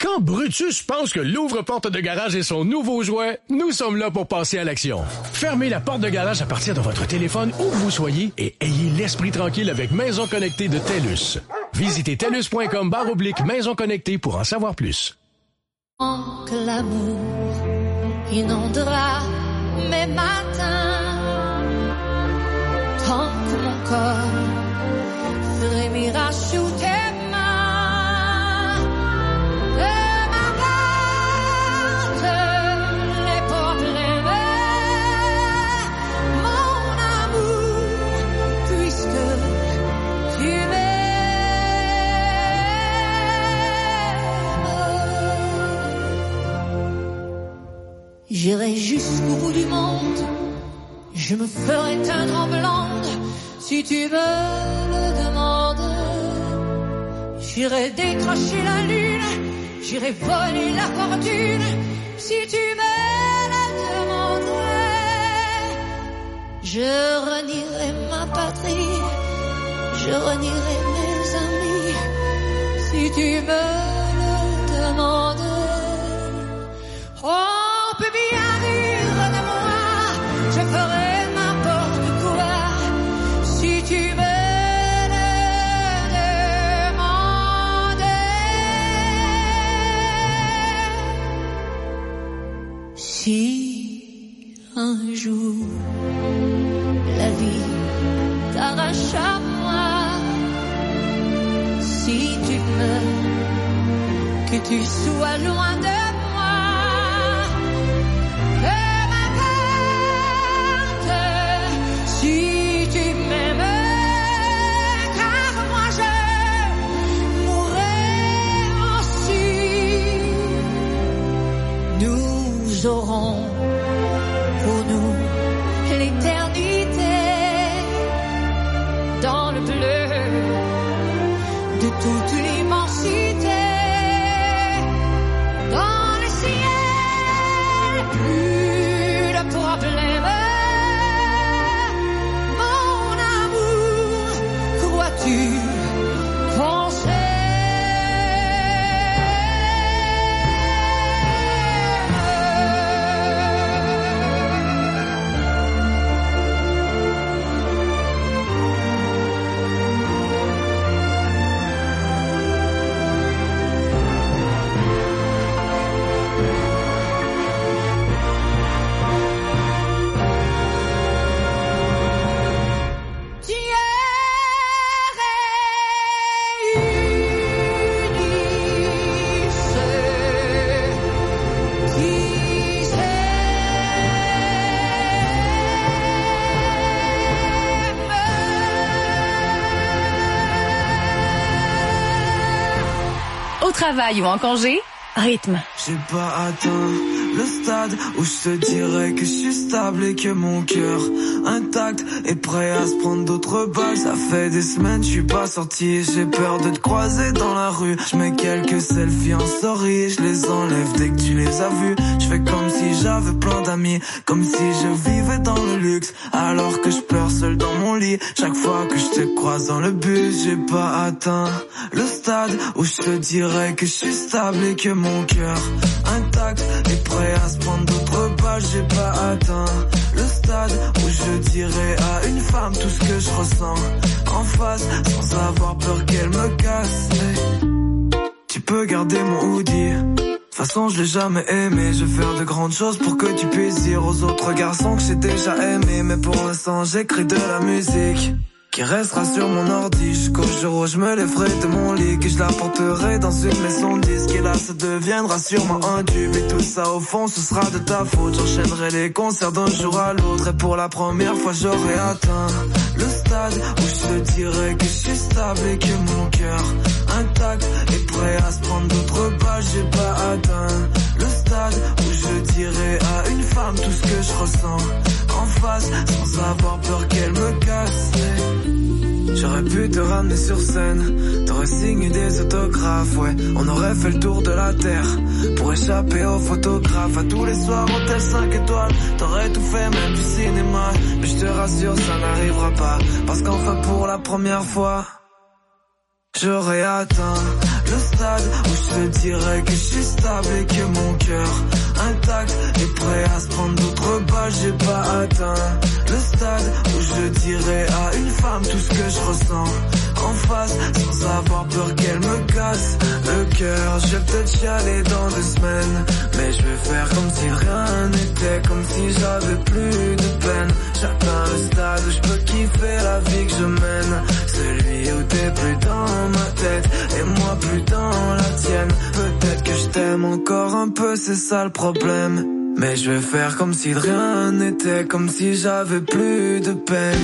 Quand Brutus pense que l'ouvre-porte de garage est son nouveau jouet, nous sommes là pour passer à l'action. Fermez la porte de garage à partir de votre téléphone où que vous soyez et ayez l'esprit tranquille avec Maison Connectée de TELUS. Visitez TELUS.com/maison connectée pour en savoir plus. Que l'amour inondera mes matins, tant que mon corps frémira sous tes mains, de m'apporte les problèmes, mon amour, puisque tu m'aimes. J'irai jusqu'au bout du monde, je me ferai teindre en blonde, si tu me le demandes. J'irai décrocher la lune, j'irai voler la fortune, si tu me le demandes. Je renierai ma patrie, je renierai mes amis, si tu me le demandes. Oh, on peut bien rire de moi, je ferai n'importe quoi, si tu me le demandes. Si un jour la vie t'arrache à moi, si tu meurs, que tu sois loin de si tu m'aimes, car moi je mourrai aussi. Nous aurons pour nous l'éternité dans le bleu de toute l'immensité, dans le ciel, plus de problèmes. Tu pensais travail ou en congé, Rythme. J'ai pas atteint le stade où je te dirais que je suis stable et que mon cœur intact est prêt à se prendre d'autres balles. Ça fait des semaines je suis pas sorti, j'ai peur de te croiser dans la rue. Je mets quelques selfies en story, je les enlève dès que tu les as vus. Je fais comme si j'avais plein d'amis, comme si je vivais dans le luxe, alors que je pleure seul dans mon lit. Chaque fois que je te croise dans le bus, j'ai pas atteint le stade où je te dirais que je suis stable et que mon cœur intact est prêt à se prendre d'autres balles. J'ai pas atteint le stade où je dirais à une femme tout ce que je ressens en face, sans avoir peur qu'elle me casse. Hey, tu peux garder mon hoodie, de toute façon je l'ai jamais aimé. Je vais faire de grandes choses pour que tu puisses dire aux autres garçons que j'ai déjà aimé. Mais pour l'instant j'écris de la musique qui restera sur mon ordi jusqu'au jour où je me lèverai de mon lit, que je la porterai dans une maison de disques. Et là ça deviendra sûrement un tube, et tout ça au fond ce sera de ta faute. J'enchaînerai les concerts d'un jour à l'autre, et pour la première fois j'aurai atteint le stade où je te dirais que je suis stable et que mon cœur intact est prêt à se prendre d'autres balles. J'ai pas atteint le stade où je dirais à une femme tout ce que je ressens en face, sans avoir peur qu'elle me casse. J'aurais pu te ramener sur scène, t'aurais signé des autographes, ouais. On aurait fait le tour de la terre pour échapper aux photographes. À tous les soirs, hôtel 5 étoiles, t'aurais tout fait, même du cinéma. Mais je te rassure, ça n'arrivera pas, parce qu'enfin pour la première fois j'aurais atteint le le stade où je te dirais que je suis stable et que mon cœur intact est prêt à se prendre d'autres balles, j'ai pas atteint le stade où je dirais à une femme tout ce que je ressens en face, sans avoir peur qu'elle me casse le cœur. Je vais peut-être chialer dans 2 semaines, mais je vais faire comme si rien n'était, comme si j'avais plus de peine. J'atteins le stade où je peux kiffer la vie que je mène, celui où t'es plus dans ma tête et moi plus dans la tienne. Peut-être que je t'aime encore un peu, c'est ça le problème, mais je vais faire comme si de rien n'était, comme si j'avais plus de peine.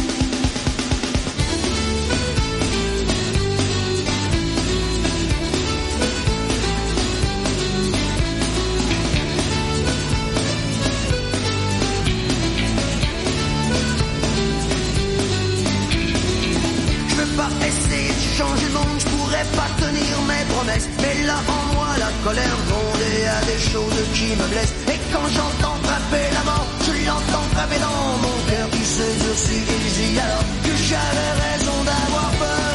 Mais là en moi la colère gronde et y a des choses qui me blessent. Et quand j'entends frapper la mort, je l'entends frapper dans mon cœur qui se durcit et je dis alors que j'avais raison d'avoir peur.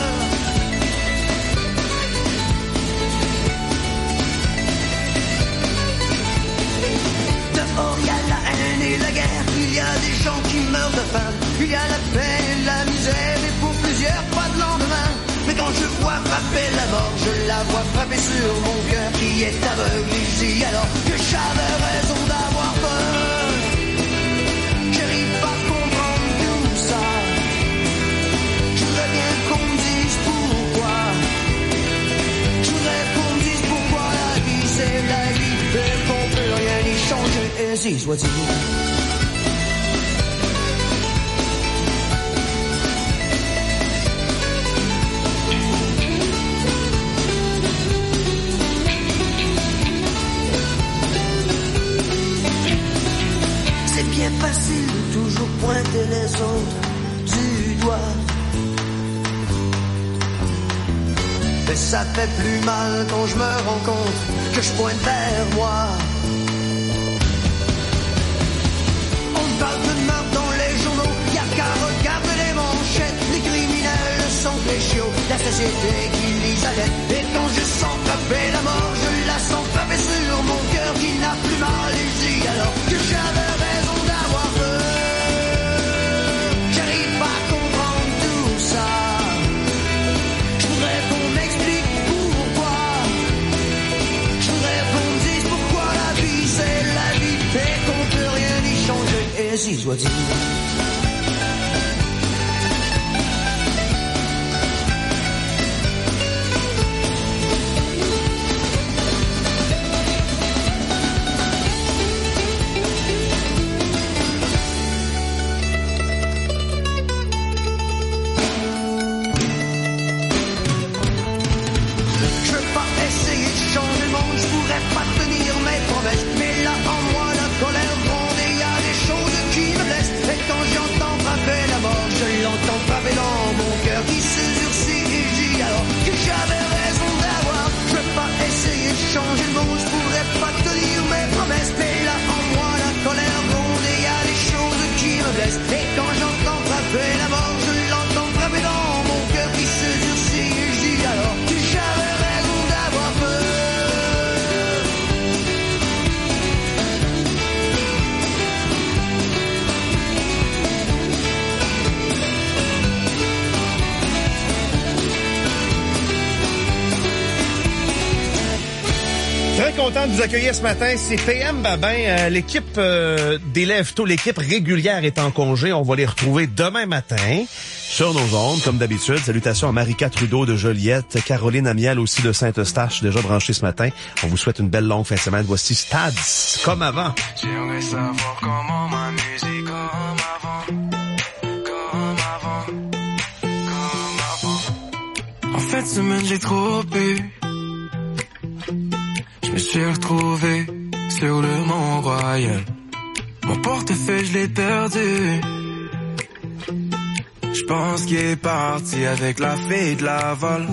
Dehors y a la haine et la guerre, il y a des gens qui meurent de faim, il y a la paix et la misère et pour plusieurs pas de lendemain. Mais quand je vois frapper la mort, je la vois frapper sur mon cœur qui est aveugle. Et je dis alors que j'avais raison d'avoir peur. J'arrive pas à comprendre tout ça. Je voudrais bien qu'on me dise pourquoi. Je voudrais qu'on me dise pourquoi la vie c'est la vie et qu'on peut rien y changer. Et si soit-il. C'est facile de toujours pointer les autres du doigt, mais ça fait plus mal quand je me rends compte que je pointe vers moi. On parle de meurtre dans les journaux, y'a qu'à regarder les manchettes. Les criminels sont les chiots, la société qui les allait. Et quand je sens frapper la mort, je la sens frapper sur mon cœur qui n'a plus mal. Et je dis alors que j'avais raison d'avoir peur. J'arrive pas à comprendre tout ça. Je voudrais qu'on m'explique pourquoi. Je voudrais qu'on me dise pourquoi la vie c'est la vie et qu'on peut rien y changer. Et si soit-il. Content de vous accueillir ce matin, c'est PM Babin. L'équipe des Lève-Tôt, l'équipe régulière est en congé. On va les retrouver demain matin sur nos ondes, comme d'habitude. Salutations à Marika Trudeau de Joliette, Caroline Amiel aussi de Saint-Eustache, déjà branchée ce matin. On vous souhaite une belle longue fin de semaine. Voici Stads, comme avant. J'aimerais savoir comment ma musique comme avant. En fait, semaine, j'ai trop bu. Je me suis retrouvé sur le Mont-Royal. Mon portefeuille, je l'ai perdu. Je pense qu'il est parti avec la fille de Laval.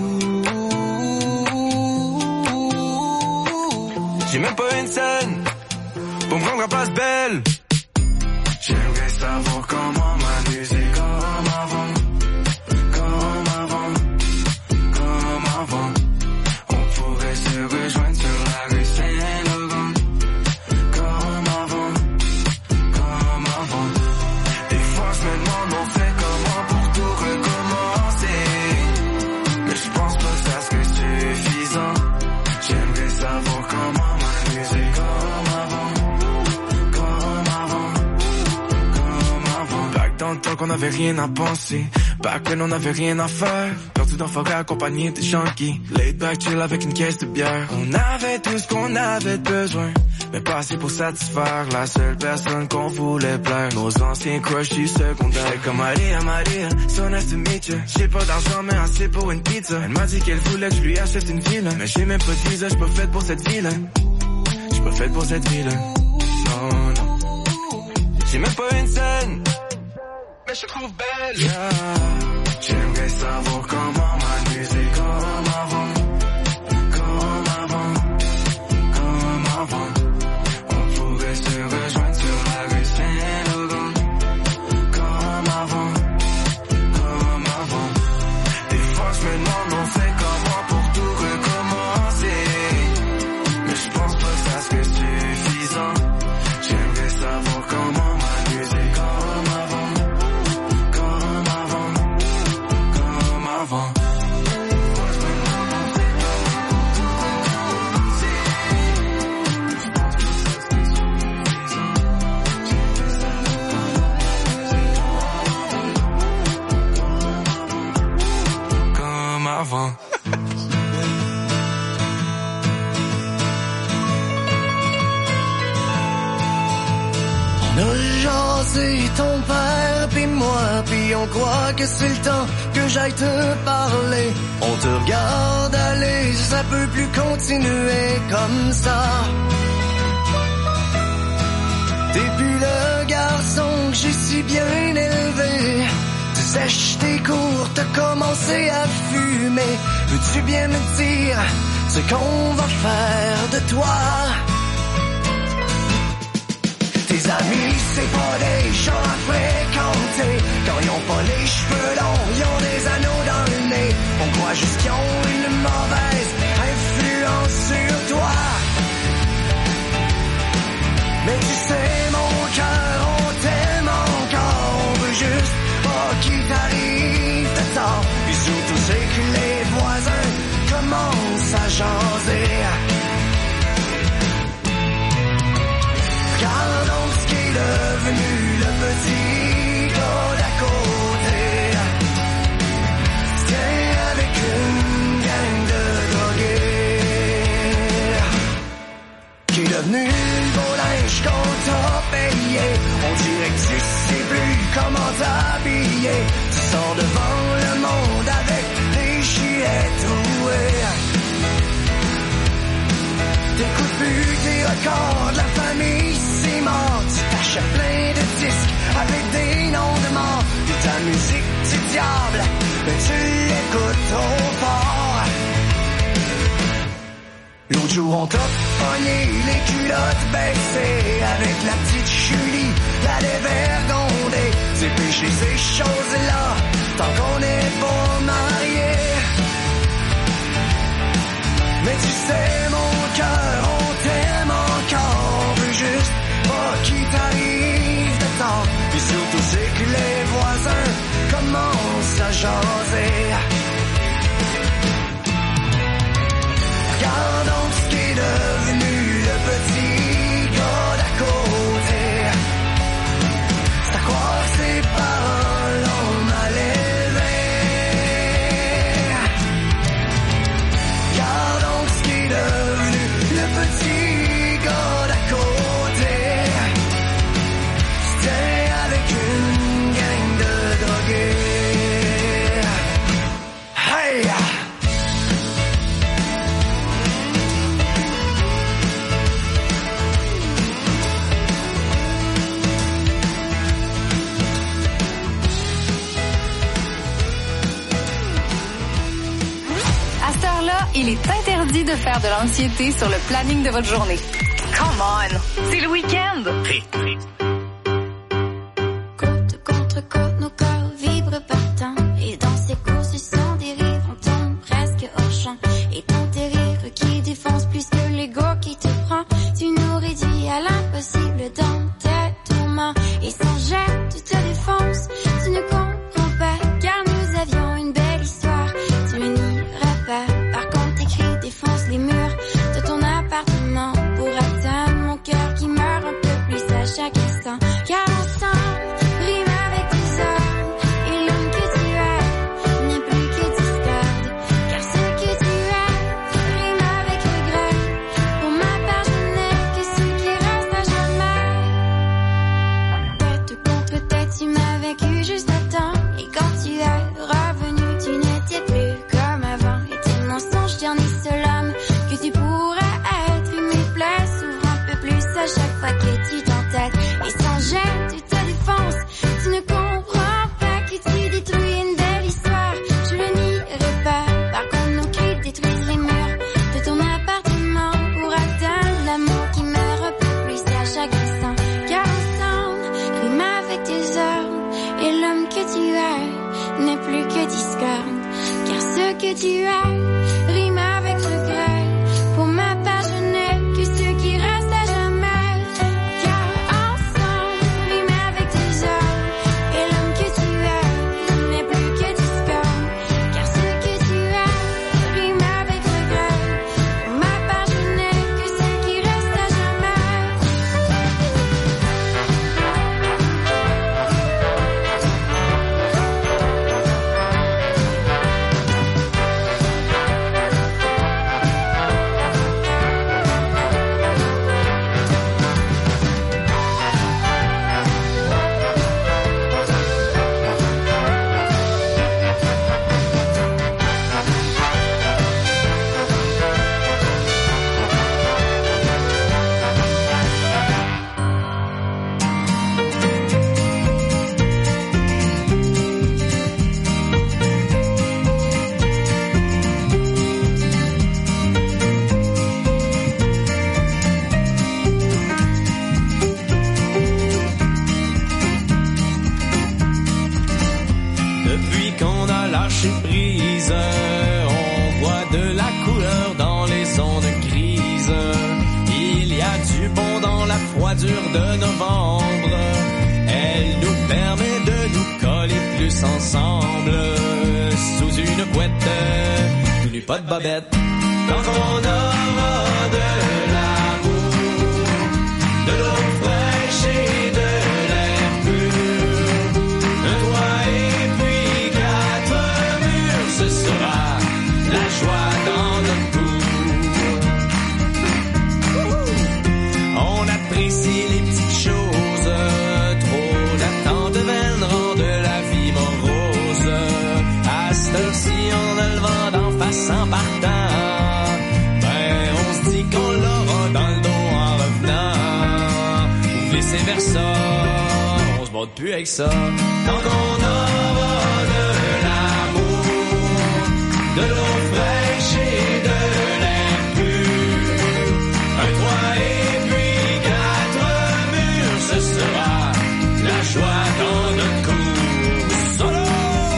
J'ai même pas une scène pour me rendre à Place Belle. J'aimerais savoir comment ma musique comme avant. Comme avant. Comme avant. On savoir comment m'amuser comme avant. Back dans le temps qu'on avait rien à penser, back when on avait rien à faire. Perdu dans forêt accompagné des junkies, laid back chill avec une caisse de bière. On avait tout ce qu'on avait besoin, mais pas assez pour satisfaire la seule personne qu'on voulait plaire. Nos anciens crushs du secondaire. C'est comme Maria, so nice to meet you. J'ai pas d'argent mais assez pour une pizza. Elle m'a dit qu'elle voulait que je lui achète une ville, mais j'ai même pas de visa, j'suis pas faite pour cette ville. J'suis pas faite pour cette ville. Non, non. J'ai même pas une scène, mais je te trouve belle. Yeah. J'aimerais savoir comment m'amuser comme avant. Se rejoindre sur la rue Saint-Laurent comme avant. Des fois je me demande on fait comment pour tout recommencer, mais je pense pas que ça serait suffisant. J'aimerais savoir comment m'amuser comme avant. Avant. On a jasé ton père pis moi, pis on croit que c'est le temps que j'aille te parler. On te regarde aller, ça peut plus continuer comme ça. T'es plus le garçon que j'ai si bien élevé. Tu sèches tes cours, t'as commencé à fumer. Veux-tu bien me dire ce qu'on va faire de toi? Tes amis, c'est pas des gens à fréquenter. Quand ils ont pas les cheveux longs, ils ont des anneaux dans le nez. On croit juste qu'ils ont une mauvaise influence sur toi. Mais tu sais, mon cœur, on t'aime encore. On veut juste pas qu'il t'arrive de tort. Puis surtout, c'est que les voisins commencent à jaser. Regarde donc ce qui est devenu le petit gars d'à côté. Tiens avec une gang de drogués. Qui est devenu le beau linge qu'on t'a payé. On dirait que tu sais plus comment t'habiller. Tu sors devant le monde avec les gilets troués. T'écoutes plus tes records de la famille, c'est mort. Tu t'achètes plein de disques avec des noms de morts. Puis ta musique du diable, mais tu l'écoutes trop fort. L'autre jour on t'a pogné les culottes baissées avec la petite Julie, la dévergondée. C'est péché ces choses-là, tant qu'on n'est pas mariés. Mais tu sais mon cœur, on t'aime encore. On veut juste pas qu'il t'arrive de tort. Puis surtout c'est que les voisins commencent à jaser. Regarde donc ce qui est devenu le petit gars d'à côté. C'est à croire que ses paroles ont mal élevé. Regarde donc ce qui est devenu le petit gars d'à côté. C'était avec une gang de drogués. Hey! Il est interdit de faire de l'anxiété sur le planning de votre journée. Come on! C'est le week-end! Côte contre côte, nos corps vibrent partant. Et dans ces courses sans dérive, on tombe presque au champ. Et dans tes rires qui défoncent plus que l'ego qui te prend, tu nous réduis à l'impossible dans tes tourments. Et sans gêne, tu te défonces, tu ne comprends pas, car nous avions une belle histoire. Tu me nieras pas. Défonce les murs de ton appart. à chaque fois que tu t'entêtes. Et sans gêne, tu te défonces. Tu ne comprends pas que tu détruis une belle histoire. Je le nierai pas. Par contre, nos cris détruisent les murs de ton appartement pour atteindre l'amour qui me repousse à chaque instant. Car ensemble, rime avec tes ordres. Et l'homme que tu as n'est plus que discorde. Car ce que tu as rime avec regret. Pour ma part, je n'ai que ce qui reste à jamais. Car ensemble, rime avec tes ordres. Et l'homme que tu as n'est plus que discorde. Car ce que tu as rime avec regret. Pour ma part, je n'ai que ce qui reste à jamais. Depuis qu'on a lâché prise, on voit de la couleur dans les ondes grises. Il y a du bon dans la froidure de novembre. Elle nous permet de nous coller plus ensemble. Sous une couette, tout nu pas de bobette. Tant qu'on aura de l'amour, de l'eau fraîche et de l'air pur, un toit et puis 4 murs, ce sera la joie dans notre cour. On apprécie les petites choses, trop d'attente vaine rend de la vie morose. À cette heure-ci, on a le vent d'en face en partant. Ben, on se dit qu'on l'aura dans le dos en revenant. Ou vice-versa, on se bat plus avec ça. Tant qu'on aura de l'amour, de l'eau fraîche et de l'air pur, un toit et puis 4 murs, ce sera la joie dans notre cour. Solo!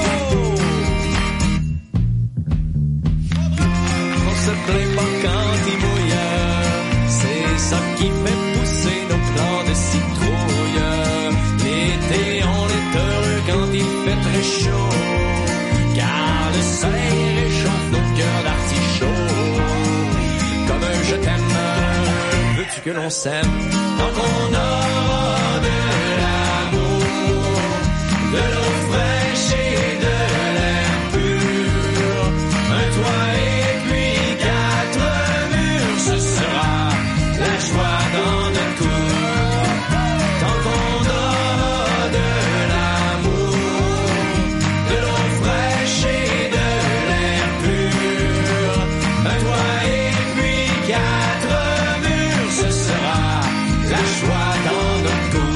On se plaint pas quand il mouille, c'est ça qui fait pousser nos plants de citrouille. L'été, on est heureux quand il fait très chaud, car le soleil réchauffe nos cœurs d'artichaut. Comme un je t'aime, veux-tu que l'on s'aime? Tant qu'on aura de l'amour, de l'eau fraîche et de l'air pur, un toit et puis 4 murs, ce sera la joie dans notre cour. Tant qu'on aura de l'amour, de l'eau fraîche et de l'air pur, un toit et puis 4 murs, ce sera la joie dans notre cour.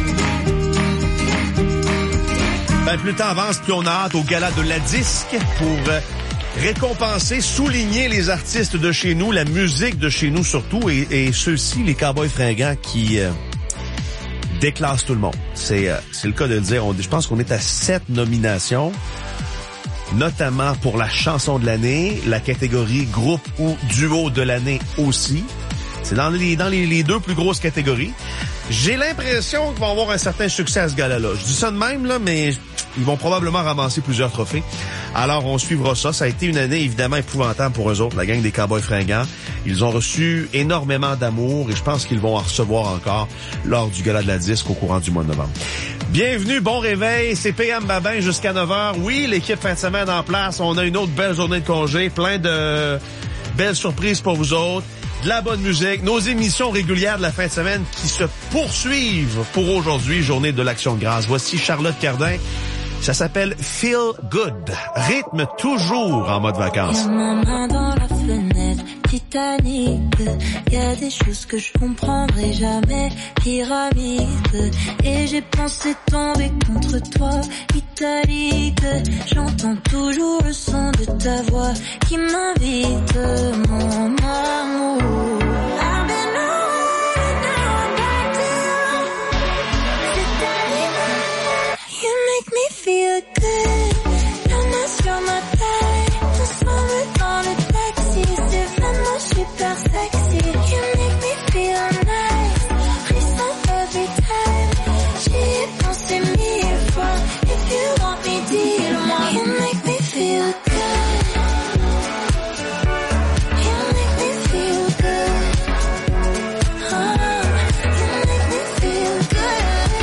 Ben, plus le temps avance, plus on a hâte au gala de la disque pour récompenser, souligner les artistes de chez nous, la musique de chez nous surtout, et ceux-ci, les Cowboys fringants qui déclassent tout le monde. C'est le cas de le dire. Je pense qu'on est à 7 nominations, notamment pour la chanson de l'année, la catégorie groupe ou duo de l'année aussi. C'est dans les 2 plus grosses catégories. J'ai l'impression qu'ils vont avoir un certain succès à ce gala-là. Je dis ça de même, là, mais ils vont probablement ramasser plusieurs trophées. Alors, on suivra ça. Ça a été une année évidemment épouvantable pour eux autres, la gang des Cowboys fringants. Ils ont reçu énormément d'amour et je pense qu'ils vont en recevoir encore lors du gala de la disque au courant du mois de novembre. Bienvenue, bon réveil, c'est PM Babin jusqu'à 9h. Oui, l'équipe fin de semaine en place. On a une autre belle journée de congé, plein de belles surprises pour vous autres. De la bonne musique, nos émissions régulières de la fin de semaine qui se poursuivent pour aujourd'hui, journée de l'Action de grâce. Voici Charlotte Cardin, ça s'appelle Feel Good, rythme toujours en mode vacances. Y'a ma main dans la fenêtre, Titanic. Y a des choses que je comprendrai jamais, pyramide. Et j'ai pensé tomber contre toi, italique. J'entends toujours le son de ta voix qui m'invite, mon amour. Feel good, la main sur ma taille, ensemble dans le taxi, c'est vraiment super sexy. You make me feel nice, frisson every time, j'y ai pensé 1000 fois. If you want me, dis-le-moi. You make me feel good, you make me feel good, oh, you make me feel good.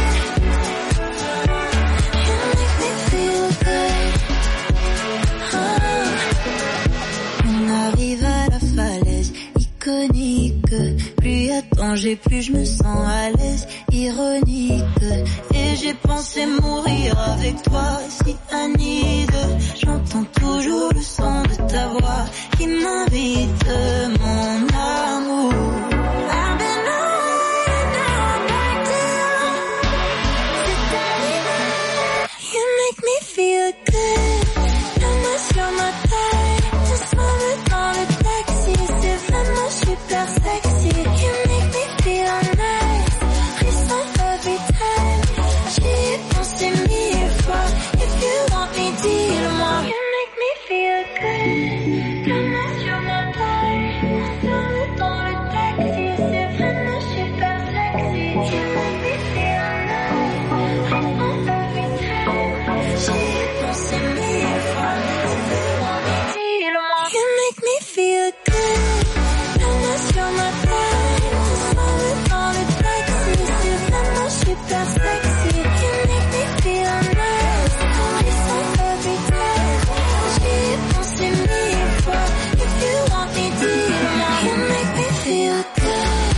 Plus y a danger, plus je me sens à l'aise, ironique. Et j'ai pensé mourir avec toi, si Annie. J'entends toujours le son de ta voix qui m'invite, mon amour. I've been on, now I'm back to c'est Annie. You make me feel good, la main sur ma taille, ensemble dans le taxi, c'est vraiment super sexy. You make me feel nice, frisson every time, j'y ai pensé 1000 fois. If you want me, dis-le-moi. You make me feel good, la main sur ma taille, ensemble dans le taxi, c'est vraiment super sexy. You make me feel nice, frisson every time, j'y ai pensé 1000 fois. If you want me, dis-le-moi. You make me feel good, la main sur ma taille, ensemble dans le taxi, c'est vraiment super sexy. You make me feel nice, frisson every time, j'y ai pensé 1000 fois. If you want me, dis-le-moi. You make me feel good,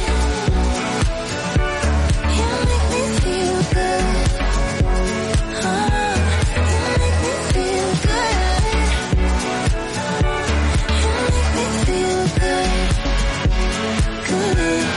you make me feel good, oh, you make me feel good, you make me feel good, good.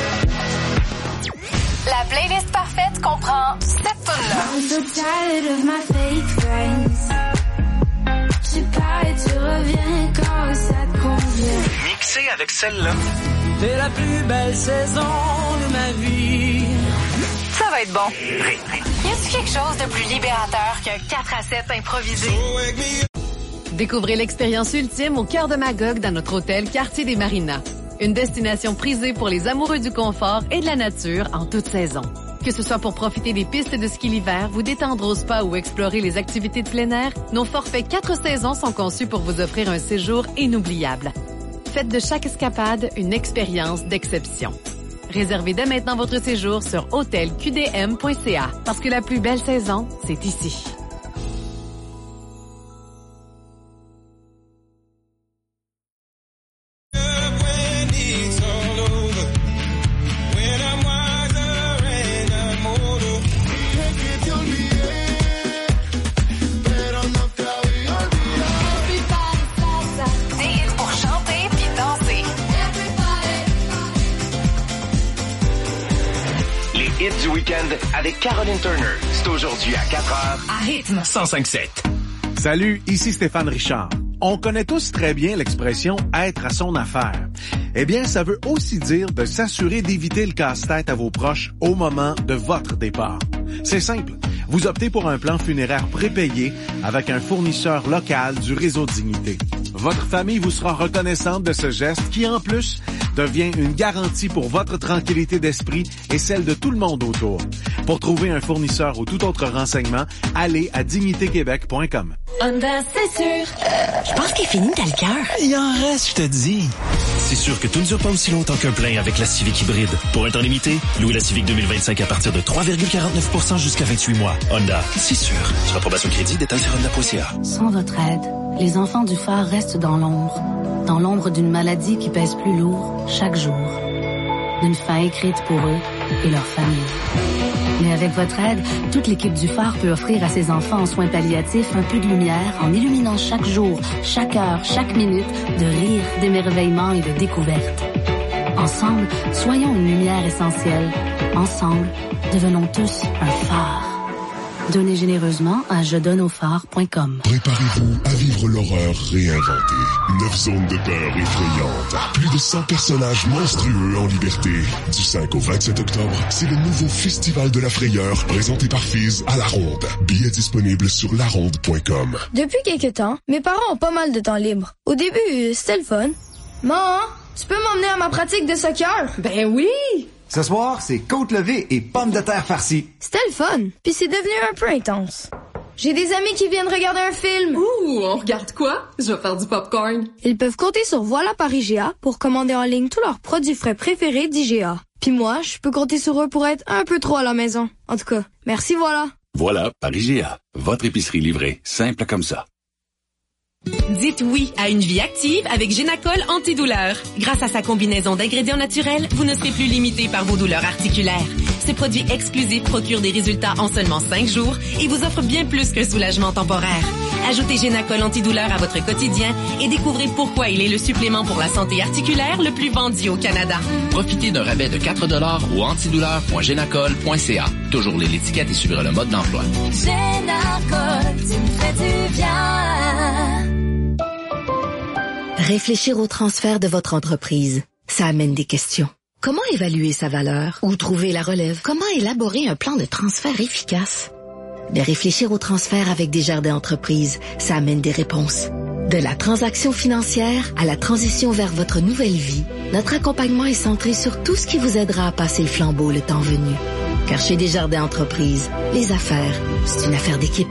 La playlist parfaite comprend cette tune-là. I'm so tired of my fake friends. J'ai pas et tu reviens quand ça te convient. Mixé avec celle-là. C'est la plus belle saison de ma vie. Ça va être bon. Y a-t-il quelque chose de plus libérateur qu'un 4-à-7 improvisé? Découvrez l'expérience ultime au cœur de Magog dans notre hôtel Quartier des Marinas. Une destination prisée pour les amoureux du confort et de la nature en toute saison. Que ce soit pour profiter des pistes de ski l'hiver, vous détendre au spa ou explorer les activités de plein air, nos forfaits 4 saisons sont conçus pour vous offrir un séjour inoubliable. Faites de chaque escapade une expérience d'exception. Réservez dès maintenant votre séjour sur hôtelqdm.ca parce que la plus belle saison, c'est ici. Du week-end avec Caroline Turner. C'est aujourd'hui à 4h À rythme 105.7. Salut, ici Stéphane Richard. On connaît tous très bien l'expression « être à son affaire ». Eh bien, ça veut aussi dire de s'assurer d'éviter le casse-tête à vos proches au moment de votre départ. C'est simple. Vous optez pour un plan funéraire prépayé avec un fournisseur local du réseau Dignité. Votre famille vous sera reconnaissante de ce geste qui, en plus, devient une garantie pour votre tranquillité d'esprit et celle de tout le monde autour. Pour trouver un fournisseur ou tout autre renseignement, allez à dignitéquebec.com. Honda, c'est sûr. Je pense qu'il est fini, t'as le cœur. Il en reste, je te dis. C'est sûr que tout ne dure pas aussi longtemps qu'un plein avec la Civic hybride. Pour un temps limité, louez la Civic 2025 à partir de 3,49% jusqu'à 28 mois. Honda, c'est sûr. Sur approbation crédit, détails sur honda.ca. Sans votre aide, les enfants du phare restent dans l'ombre d'une maladie qui pèse plus lourd chaque jour, d'une fin écrite pour eux et leur famille. Mais avec votre aide, toute l'équipe du Phare peut offrir à ses enfants en soins palliatifs un peu de lumière en illuminant chaque jour, chaque heure, chaque minute de rire, d'émerveillement et de découverte. Ensemble, soyons une lumière essentielle. Ensemble, devenons tous un phare. Donnez généreusement à jedonneauphare.com. Préparez-vous à vivre l'horreur réinventée. 9 zones de peur effrayantes. Plus de 100 personnages monstrueux en liberté. Du 5 au 27 octobre, c'est le nouveau Festival de la Frayeur présenté par Fizz à La Ronde. Billets disponibles sur laronde.com. Depuis quelques temps, mes parents ont pas mal de temps libre. Au début, c'était le fun. Maman, tu peux m'emmener à ma pratique de soccer? Ben oui! Ce soir, c'est côte levée et pommes de terre farcies. C'était le fun, puis c'est devenu un peu intense. J'ai des amis qui viennent regarder un film. Ouh, on regarde quoi? Je vais faire du popcorn. Ils peuvent compter sur Voilà par IGA pour commander en ligne tous leurs produits frais préférés d'IGA. Puis moi, je peux compter sur eux pour être un peu trop à la maison. En tout cas, merci Voilà. Voilà par IGA. Votre épicerie livrée, simple comme ça. Dites oui à une vie active avec Génacol antidouleur. Grâce à sa combinaison d'ingrédients naturels, vous ne serez plus limité par vos douleurs articulaires. Ce produit exclusif procure des résultats en seulement 5 jours et vous offre bien plus qu'un soulagement temporaire. Ajoutez Génacol antidouleur à votre quotidien et découvrez pourquoi il est le supplément pour la santé articulaire le plus vendu au Canada. Profitez d'un rabais de 4$ au antidouleur.génacol.ca. Toujours lire l'étiquette et suivre le mode d'emploi. Génacol, tu me fais du bien. Réfléchir au transfert de votre entreprise, ça amène des questions. Comment évaluer sa valeur? Où trouver la relève? Comment élaborer un plan de transfert efficace? De réfléchir au transfert avec Desjardins Entreprises, ça amène des réponses. De la transaction financière à la transition vers votre nouvelle vie, notre accompagnement est centré sur tout ce qui vous aidera à passer le flambeau le temps venu. Car chez Desjardins Entreprises, les affaires, c'est une affaire d'équipe.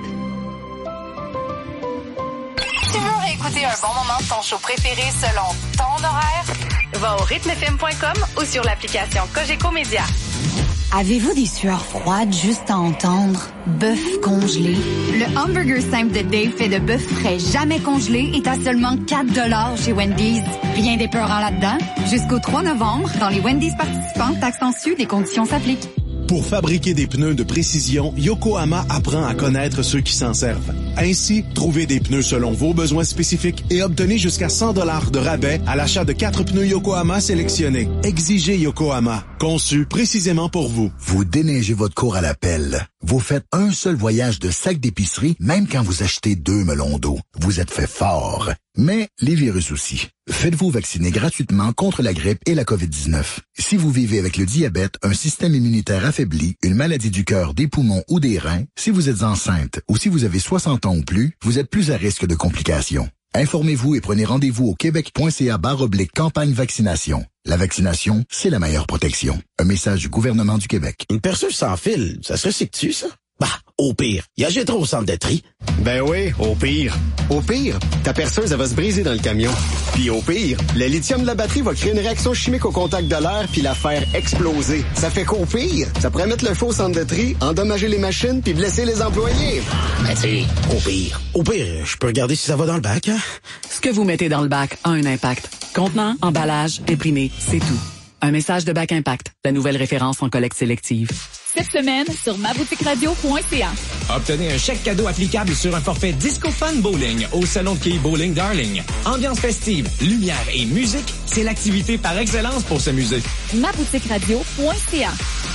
Tu veux réécouter un bon moment de ton show préféré selon ton horaire? Va au rythmefm.com ou sur l'application Cogeco Média. Avez-vous des sueurs froides juste à entendre? Bœuf congelé. Le hamburger simple de Dave fait de bœuf frais jamais congelé est à seulement 4$ chez Wendy's. Rien d'épeurant là-dedans. Jusqu'au 3 novembre, dans les Wendy's participants, taxes en sus, des conditions s'appliquent. Pour fabriquer des pneus de précision, Yokohama apprend à connaître ceux qui s'en servent. Ainsi, trouvez des pneus selon vos besoins spécifiques et obtenez jusqu'à 100$ de rabais à l'achat de 4 pneus Yokohama sélectionnés. Exigez Yokohama, conçu précisément pour vous. Vous déneigez votre cour à la pelle. Vous faites un seul voyage de sac d'épicerie, même quand vous achetez 2 melons d'eau. Vous êtes fait fort. Mais les virus aussi. Faites-vous vacciner gratuitement contre la grippe et la COVID-19. Si vous vivez avec le diabète, un système immunitaire affaibli, une maladie du cœur, des poumons ou des reins, si vous êtes enceinte ou si vous avez 60 ans ou plus, vous êtes plus à risque de complications. Informez-vous et prenez rendez-vous au québec.ca/campagne vaccination. La vaccination, c'est la meilleure protection. Un message du gouvernement du Québec. Une perceuse sans fil, ça se recycle-tu, ça? Bah, au pire, il y a trop au centre de tri. Ben oui, au pire. Au pire, ta perceuse, elle va se briser dans le camion. Puis au pire, le lithium de la batterie va créer une réaction chimique au contact de l'air puis la faire exploser. Ça fait qu'au pire, ça pourrait mettre le feu au centre de tri, endommager les machines puis blesser les employés. Ben tu au pire, je peux regarder si ça va dans le bac, hein? Ce que vous mettez dans le bac a un impact. Contenant, emballage, imprimé, c'est tout. Un message de Bac Impact, la nouvelle référence en collecte sélective. Cette semaine, sur maboutiqueradio.ca. Obtenez un chèque cadeau applicable sur un forfait Disco Fun Bowling au Salon de quai Bowling Darling. Ambiance festive, lumière et musique, c'est l'activité par excellence pour s'amuser. maboutiqueradio.ca.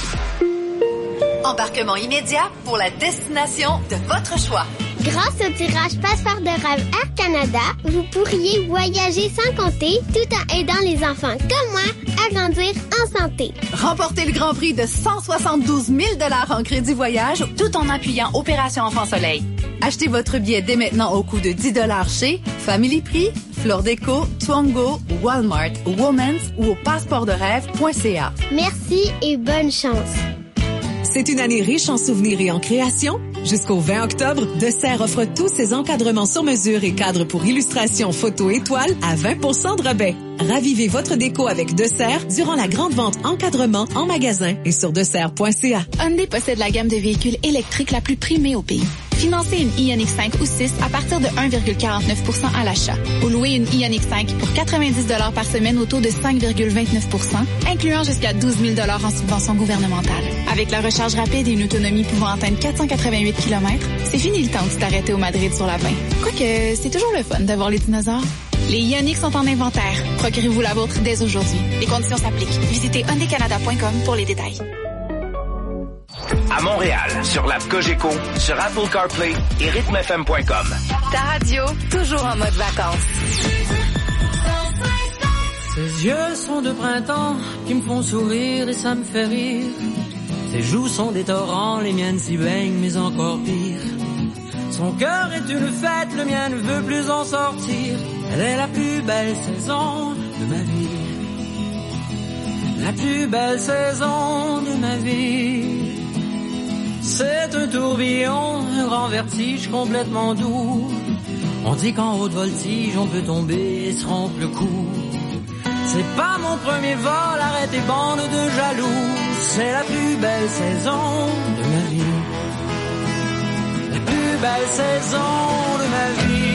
Embarquement immédiat pour la destination de votre choix. Grâce au tirage Passeport de rêve Air Canada, vous pourriez voyager sans compter tout en aidant les enfants comme moi à grandir en santé. Remportez le grand prix de 172 000 $ en crédit voyage tout en appuyant Opération Enfant Soleil. Achetez votre billet dès maintenant au coût de 10$ chez Family Prix, Fleur Déco, Twango, Walmart, Women's ou au passeportderêve.ca. Merci et bonne chance. C'est une année riche en souvenirs et en création. Jusqu'au 20 octobre, Dessert offre tous ses encadrements sur mesure et cadres pour illustration, photo et toile à 20% de rabais. Ravivez votre déco avec Dessert durant la grande vente encadrement en magasin et sur dessert.ca. Hyundai possède la gamme de véhicules électriques la plus primée au pays. Financez une Ioniq 5 ou 6 à partir de 1,49% à l'achat. Ou louez une Ioniq 5 pour 90 $ par semaine au taux de 5,29%, incluant jusqu'à 12 000 $ en subvention gouvernementale. Avec la recharge rapide et une autonomie pouvant atteindre 488 km, c'est fini le temps de t'arrêter au Madrid sur la 20. Quoique, c'est toujours le fun de voir les dinosaures. Les Ioniq sont en inventaire. Procurez-vous la vôtre dès aujourd'hui. Les conditions s'appliquent. Visitez hyundaicanada.com pour les détails. À Montréal, sur l'app Cogeco, sur Apple CarPlay et rythmefm.com. Ta radio, toujours en mode vacances. Ses yeux sont de printemps qui me font sourire et ça me fait rire. Ses joues sont des torrents, les miennes s'y baignent, mais encore pire. Son cœur est une fête, le mien ne veut plus en sortir. Elle est la plus belle saison de ma vie. La plus belle saison de ma vie. C'est un tourbillon, un grand vertige complètement doux. On dit qu'en haute voltige, on peut tomber et se rompre le cou. C'est pas mon premier vol, arrête tes bandes de jaloux. C'est la plus belle saison de ma vie. La plus belle saison de ma vie.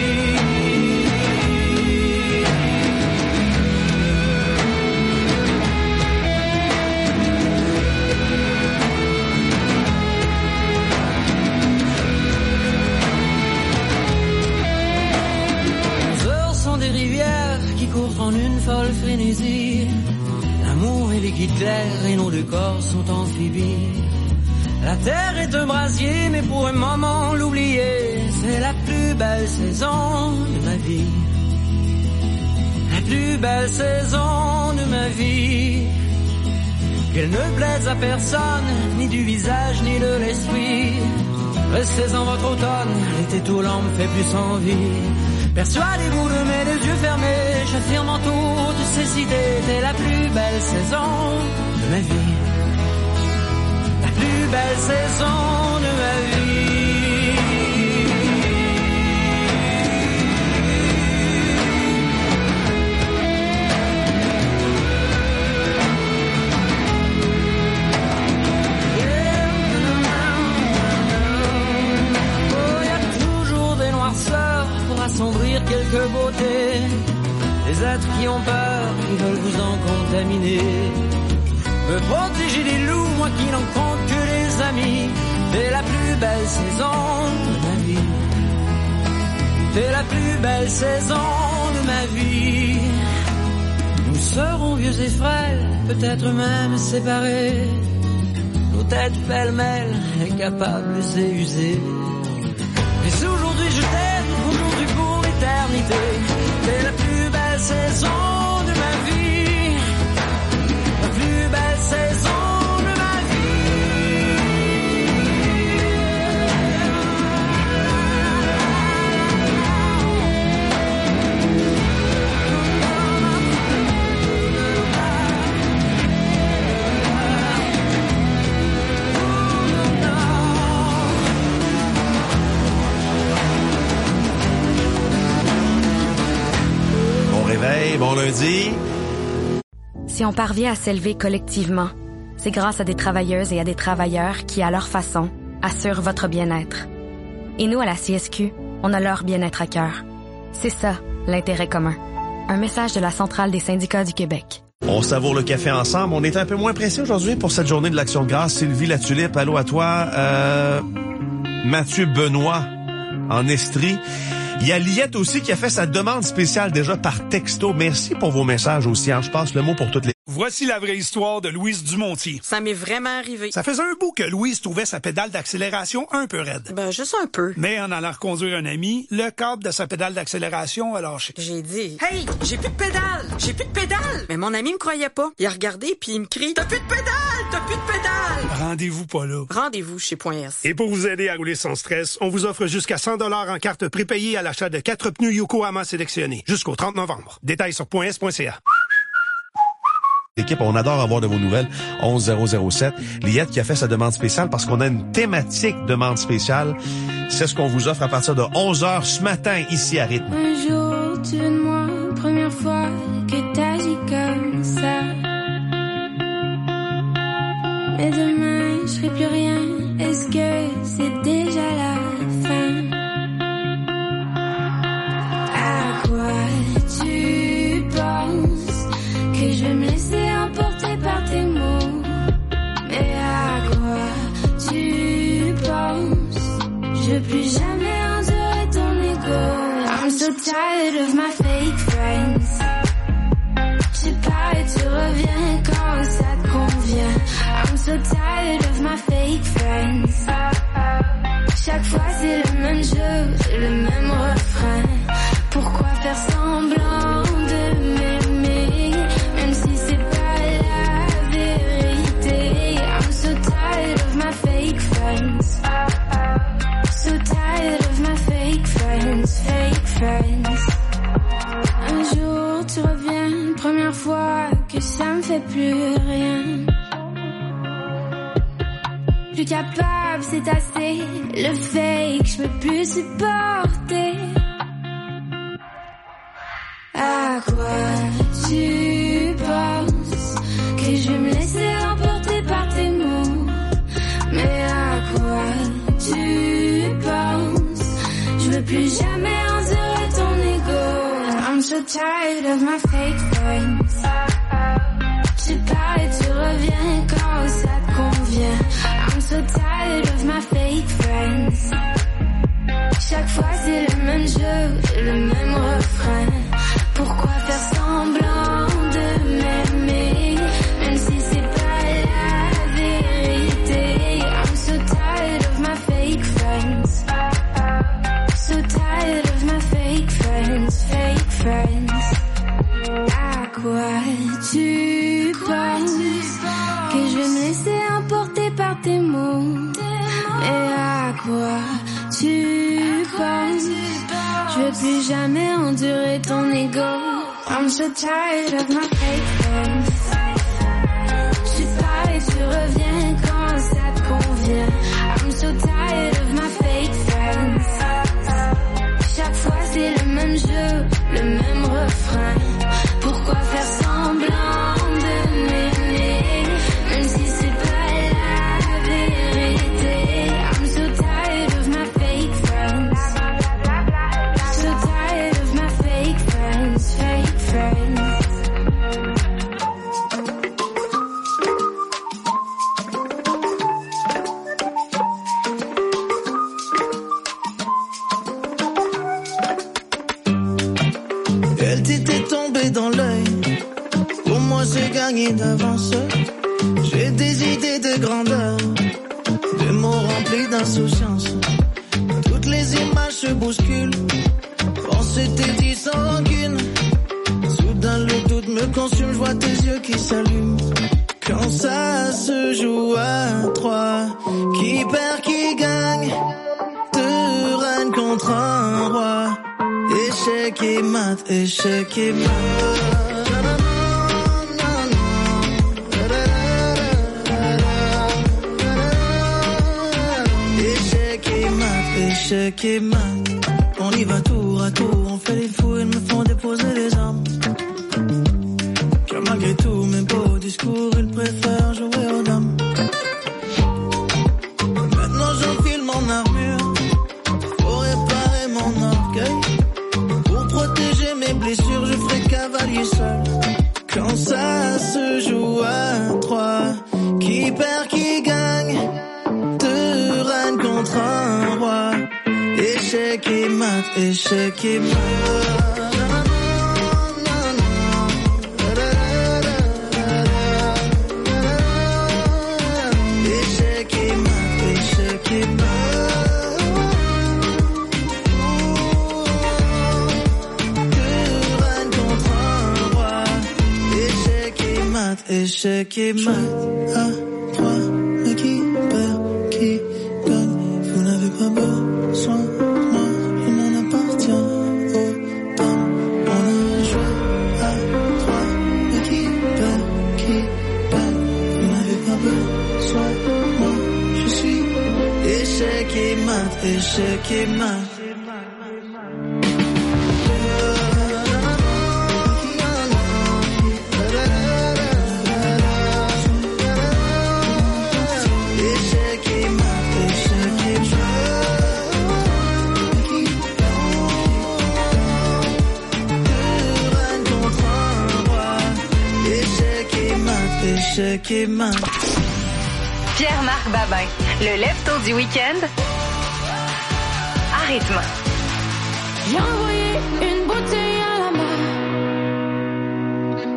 Des rivières qui courent en une folle frénésie. L'amour est liquide clair et nos deux corps sont amphibies. La terre est un brasier, mais pour un moment l'oublier, c'est la plus belle saison de ma vie. La plus belle saison de ma vie. Qu'elle ne plaise à personne, ni du visage, ni de l'esprit. Restez en votre automne, l'été tout lent me fait plus envie. Persuadez-vous de mes deux yeux fermés, j'affirme en toute cécité, t'es la plus belle saison de ma vie. La plus belle saison de ma vie. Assombrir quelques beautés, des êtres qui ont peur, qui veulent vous en contaminer. Me protéger des loups, moi qui n'en compte que les amis. C'est la plus belle saison de ma vie. C'est la plus belle saison de ma vie. Nous serons vieux et frêles, peut-être même séparés. Nos têtes pêle-mêle, incapables et usées. Mais si aujourd'hui je t'aime, aujourd'hui pour l'éternité, c'est la plus belle saison de ma vie. La plus belle saison de ma Bon lundi. Si on parvient à s'élever collectivement, c'est grâce à des travailleuses et à des travailleurs qui, à leur façon, assurent votre bien-être. Et nous, à la CSQ, on a leur bien-être à cœur. C'est ça, l'intérêt commun. Un message de la Centrale des syndicats du Québec. On savoure le café ensemble. On est un peu moins pressé aujourd'hui pour cette journée de l'Action de grâce. Sylvie Latulippe, allô à toi. Mathieu Benoît, en Estrie. Il y a Liette aussi qui a fait sa demande spéciale déjà par texto. Merci pour vos messages aussi. Je passe le mot pour toutes les... Voici la vraie histoire de Louise Dumontier. Ça m'est vraiment arrivé. Ça faisait un bout que Louise trouvait sa pédale d'accélération un peu raide. Ben, juste un peu. Mais en allant reconduire un ami, le câble de sa pédale d'accélération a lâché. J'ai dit, hey, j'ai plus de pédale! J'ai plus de pédale! Mais mon ami me croyait pas. Il a regardé puis il me crie, t'as plus de pédale! T'as plus de pédale! Rendez-vous pas là. Rendez-vous chez .s. Et pour vous aider à rouler sans stress, on vous offre jusqu'à 100 $ en carte prépayée à l'achat de 4 pneus Yokohama sélectionnés jusqu'au 30 novembre. Détails sur .s.ca. L'équipe, on adore avoir de vos nouvelles. 11007. Liette qui a fait sa demande spéciale parce qu'on a une thématique demande spéciale. C'est ce qu'on vous offre à partir de 11h ce matin ici à Rythme. Un jour, tu veux de moi, première fois que t'agis comme ça. Mais demain, je ferai plus rien. Est-ce que c'est déjà la tired of my fake friends. J'ai pas et tu reviens quand ça te convient. I'm so tired of my fake friends. Chaque fois c'est le même jeu, c'est le même refrain. Pourquoi faire semblant de m'aimer, même si c'est pas la vérité? I'm so tired of my fake friends. So tired of my fake friends, fake friends. Un jour tu reviens, première fois que ça me fait plus rien. Plus capable, c'est assez. Le fake, je peux plus supporter. À quoi tu penses? Que je vais me laisser emporter par tes mots? Mais à quoi tu penses? Je veux plus jamais endurer ton ego. I'm so tired of my fake friends. Tu pars et tu reviens quand ça te convient. I'm so tired of my fake friends. Chaque fois c'est le même jeu, le même refrain. Pourquoi faire semblant de m'aimer, même si c'est pas la vérité? I'm so tired of my fake friends. So tired of my fake friends, fake friends. À quoi tu penses? Que je vais me laisser emporter par tes mots? Et à quoi tu penses? Je veux plus jamais endurer ton ego. I'm so tired of my fake friends. Tu pars et tu reviens quand ça te convient. I'm so tired of my fake friends. Chaque fois c'est le même jeu, le même refrain. Pourquoi faire semblant de m'aimer, même si c'est pas la vérité? I'm so tired of my fake friends. So tired of my fake friends, fake friends. Elle t'était tombée dans l'œil. Pour moi j'ai gagné d'avance. J'ai des idées de grandeur, des mots remplis d'insouciance. Toutes les images se bousculent. On s'était dit sans rancune. Soudain le doute me consume. Je vois tes yeux qui s'allument. Quand ça se joue à trois, qui perd, qui gagne, deux reines contre un roi. Échec et mat, échec et mat. Échec et mat, on y va tour à tour, on fait les fous, ils me font déposer les armes. Car malgré tout mes beaux discours, ils préfèrent jouer aux dames. Maintenant j'enfile mon armure, pour réparer mon orgueil. Pour protéger mes blessures, je ferai cavalier seul. Quand ça se joue à trois, qui perd, qui gagne, deux reines contre un roi. Échec et mat, échec et mat. Échec et mat, échec et mat. Deux reines contre un roi. Échec et mat, échec et mat. À trois, mais qui perd, qui gagne? Vous n'avez pas besoin. Échec et mat, échec et mat. Échec et mat. Pierre-Marc Babin, le lève-tôt du week-end à rythme. J'ai envoyé une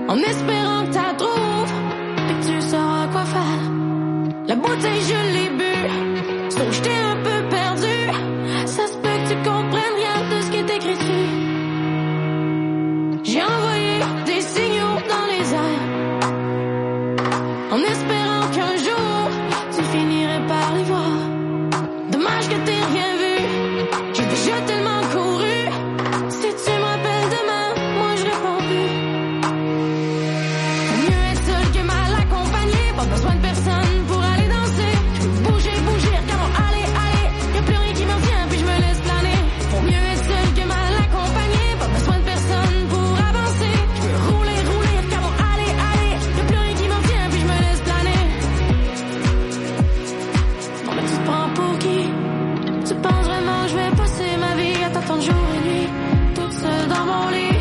En espérant que t'as trouves, puis que tu sauras quoi faire. La bouteille je l'ai bu, sauf que j'étais un peu perdu. Ça se peut que tu comprennes rien de ce qui est écrit dessus. J'ai envoyé des signaux dans les airs, en espérant qu'un jour tu finirais par les voir. Dommage que t'aies rien vu, j'ai déjà tellement couru. Si tu m'appelles demain, moi je réponds plus. Faut mieux être seul que mal accompagné, pas besoin de personne pour aller danser. Je peux bouger, regarde-moi, allez, y'a plus rien qui m'en vient, puis je me laisse planer. Faut mieux être seul que mal accompagné, pas besoin de personne pour avancer. Je peux rouler, regarde-moi, allez, y'a plus rien qui m'en vient, puis je me laisse planer. Bon mais tu te prends pour qui? Tu penses vraiment que je vais passer ma vie à t'attendre jour et nuit, toute seule dans mon lit?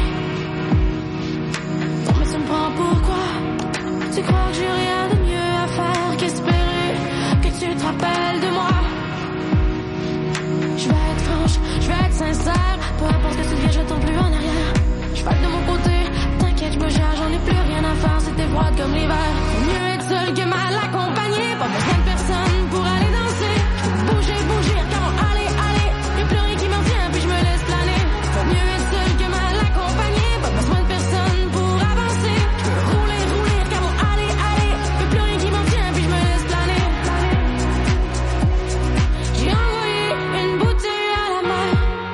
Non mais tu me prends pour quoi? Tu crois que j'ai rien de mieux à faire qu'espérer que tu te rappelles de moi? Je vais être franche, je vais être sincère, peu importe ce que tu deviens, je tombe plus en arrière. Je vais de mon côté, t'inquiète, je me gère, j'en ai plus rien à faire, c'était froid comme l'hiver. Faut mieux être seul que mal accompagné, pas besoin de personne pour aller danser. Je peux bouger, regarde-moi, allez, y'a plus rien qui m'en vient, puis je me laisse planer. Faut mieux être seul que mal accompagné, pas besoin de personne pour avancer. Je peux rouler, regarde-moi, allez, y'a plus rien qui m'en vient, puis je me laisse planer. J'ai envoyé une bouteille à la mer,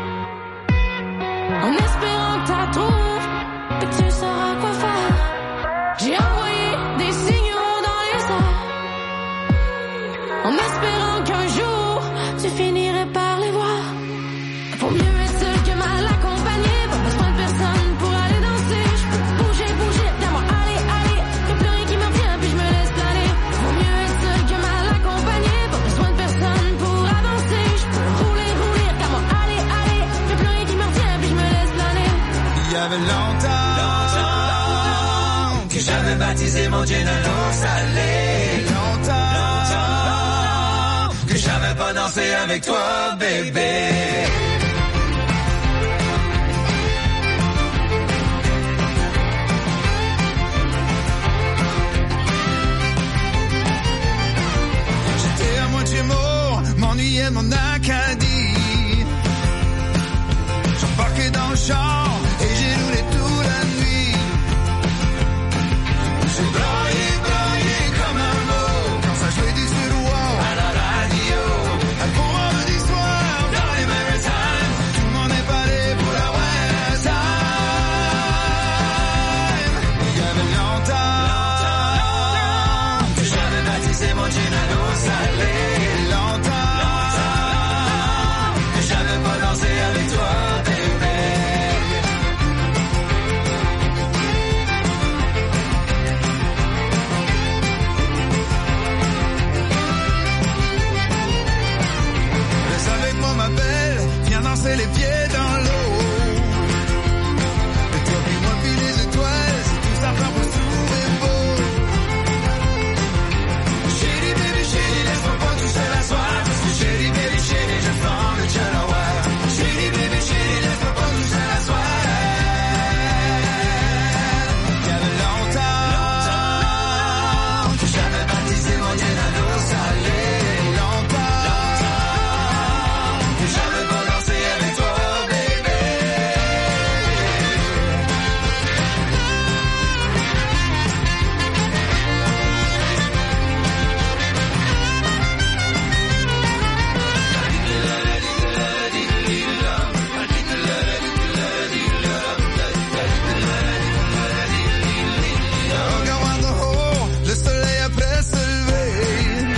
en espérant que t'as trouves, que tu sauras quoi faire. J'ai envoyé des signaux dans les airs, en espérant qu'un jour tu finirais par les voir. Faut mieux être seul que mal accompagné, pas besoin de personne pour aller danser. Je peux bouger, regarde-moi, allez, y'a plus rien qui m'en vient, puis je me laisse planer. Faut mieux être seul que mal accompagné, pas besoin de personne pour avancer. Je peux rouler, regarde-moi, allez, y'a plus rien qui m'en vient, puis je me laisse planer. Il y avait longtemps que j'avais baptisé mon gin à l'eau salée. Longtemps que j'avais pas dansé avec toi, bébé. J'étais à moitié mort, m'ennuyais de mon Acadie. J'embarquais dans le char et j'ai roulé toute la nuit. J'ai braillé comme un mot quand ça jouait du Suroir à la radio. Un bon vendredi soir dans les Maritimes, tout le monde est parlé pour la West Side. Il y avait longtemps que j'avais baptisé mon gin à l'eau salée. Longtemps que j'avais pas dansé avec toi, bébé. Reste avec moi, ma belle, viens danser les pieds dans l'eau. Et toi puis moi puis les étoiles, c'est tout ça prend pour sourire beau. Chérie, baby, chérie, laisse-moi pas tout seul à soir. Parce que chérie, baby, chérie, je forme le Delaware. Chérie, baby, chérie, laisse-moi pas tout seul à soir. Il y avait longtemps que j'avais baptisé mon gin à l'eau salée. Longtemps que j'avais pas dansé avec toi, bébé. Regarde en haut, le soleil après se lever.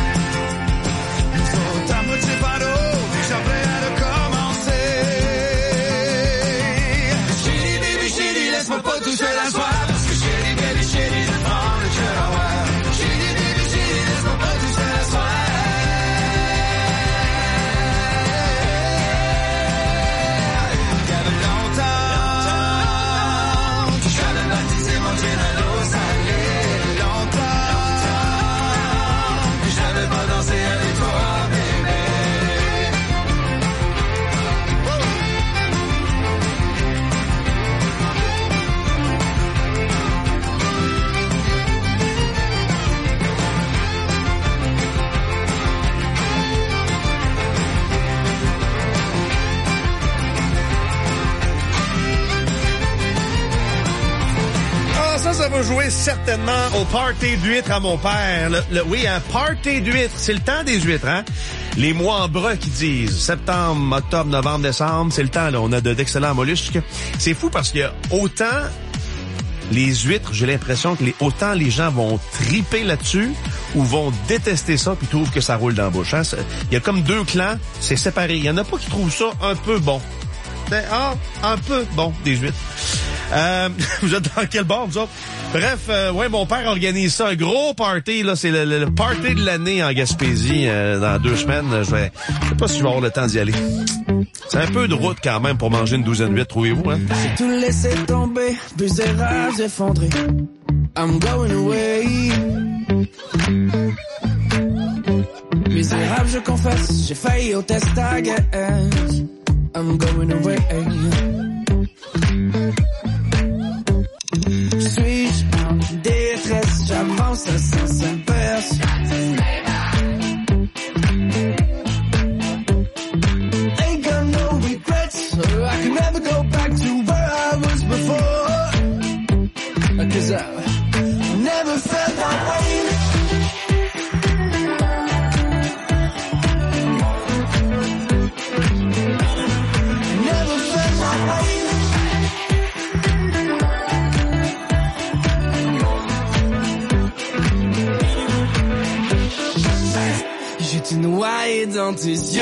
jouer certainement au party d'huîtres à mon père. Oui, un party d'huîtres. C'est le temps des huîtres, hein? Les mois en brun qui disent septembre, octobre, novembre, décembre. C'est le temps, là. On a d'excellents mollusques. C'est fou parce que autant les huîtres, j'ai l'impression que autant les gens vont triper là-dessus ou vont détester ça puis trouvent que ça roule dans la bouche. Hein? Il y a comme deux clans, c'est séparé. Il y en a pas qui trouvent ça un peu bon. Un peu bon, des huîtres. Vous êtes dans quel bord, vous autres? Bref, mon père organise ça, un gros party, là, c'est le party de l'année en Gaspésie, dans 2 semaines. Je sais pas si je vais avoir le temps d'y aller. C'est un peu de route quand même pour manger une douzaine d'huîtres, trouvez-vous, hein? J'ai tout laissé tomber, plus des rêves effondrés. I'm going away. Misérable, je confesse, j'ai failli au test à guess. I'm going away. Suis-je en détresse? J'avance à 105 perces. Ain't got no regrets. I can never go back to where I was before. 'Cause I never felt that way. J'étais noyé dans tes yeux.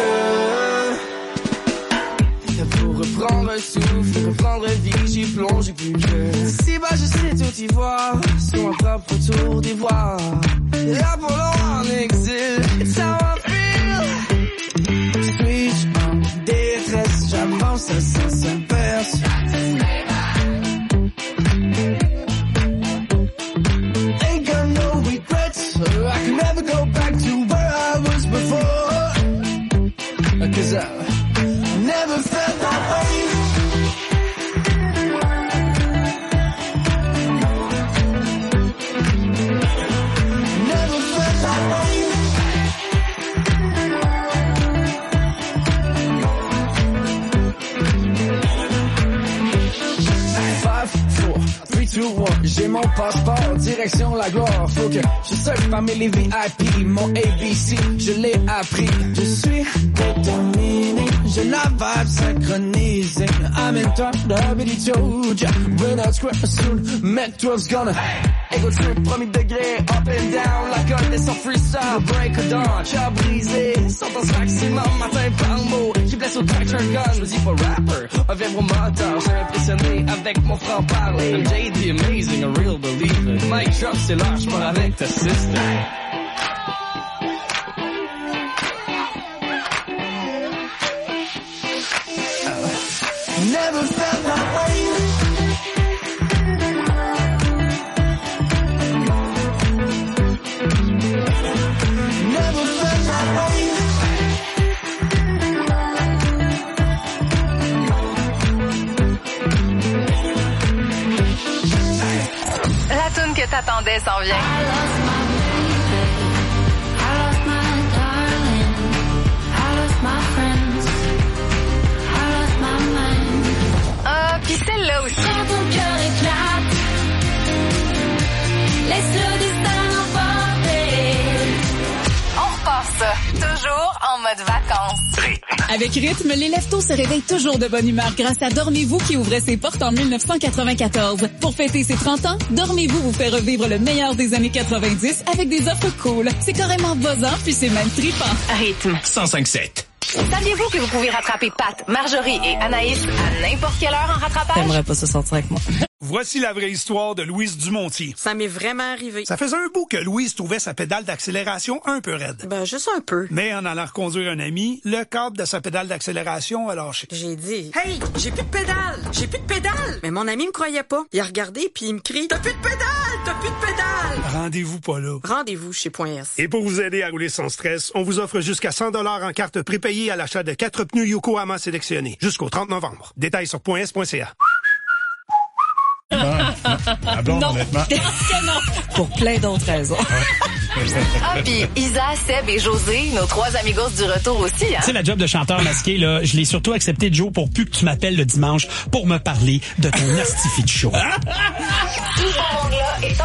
Pour reprendre un souffle, reprendre vie, j'y plonge plus que. Si bas je sais tout y voir, sur un propre tour d'ivoire. Là pour loin en exil, it's how I feel. Suis-je en détresse, j'avance à 105 perces. Ain't got no regrets, I can never go back to where I was before. 'Cause I never felt that way. Never felt that way. 5, 4, 3, 2, 1. J'ai mon passeport, direction la gloire. Faut que je sorte parmi les VIP. Mon ABC, je l'ai appris. Je suis déterminé, j'ai la vibe synchronisée. Amène-toi, d'habitude, Georgia. We're not square soon, Metwell's gonna. Ego trip, premier degré, up and down. La colle est sans freestyle, break a dawn. Chat brisé, sentence maximum, matin par le mot. J'ai blessé au tractor gun, je dis pas rapper. Un vrai gros moteur, j'ai impressionné avec mon franc-parler. I'm JD, amazing, a real believer. Mic drop, c'est l'heure, j'pars avec ta sister. Never felt that way. Never felt that way. La toune que t'attendais s'en vient. Ah, pis celle-là aussi. Quand ton cœur éclate, laisse le destin emporter. On repart ça, toujours en mode vacances. Avec Rythme, les leftos se réveillent toujours de bonne humeur grâce à Dormez-vous qui ouvrait ses portes en 1994. Pour fêter ses 30 ans, Dormez-vous vous fait revivre le meilleur des années 90 avec des offres cool. C'est carrément buzzant puis c'est même trippant. Rythme 105.7. Saviez-vous que vous pouvez rattraper Pat, Marjorie et Anaïs à n'importe quelle heure en rattrapage? T'aimerais pas se sortir avec moi. Voici la vraie histoire de Louise Dumontier. Ça m'est vraiment arrivé. Ça faisait un bout que Louise trouvait sa pédale d'accélération un peu raide. Ben, juste un peu. Mais en allant reconduire un ami, le câble de sa pédale d'accélération a lâché. J'ai dit, hey, j'ai plus de pédale! J'ai plus de pédale! Mais mon ami me croyait pas. Il a regardé puis il me crie, t'as plus de pédale! T'as plus de pédale! Rendez-vous pas là. Rendez-vous chez .s. Et pour vous aider à rouler sans stress, on vous offre jusqu'à 100 $ en carte prépayée à l'achat de 4 pneus Yokohama sélectionnés jusqu'au 30 novembre. Détails sur .s.ca. Ah bon, honnêtement. Non. Pour plein d'autres raisons. Ah, puis Isa, Seb et José, nos 3 amigos du retour aussi, hein? Tu sais, la job de chanteur masqué, là, je l'ai surtout accepté, Joe, pour plus que tu m'appelles le dimanche pour me parler de ton astifi de show. Tout ce monde-là est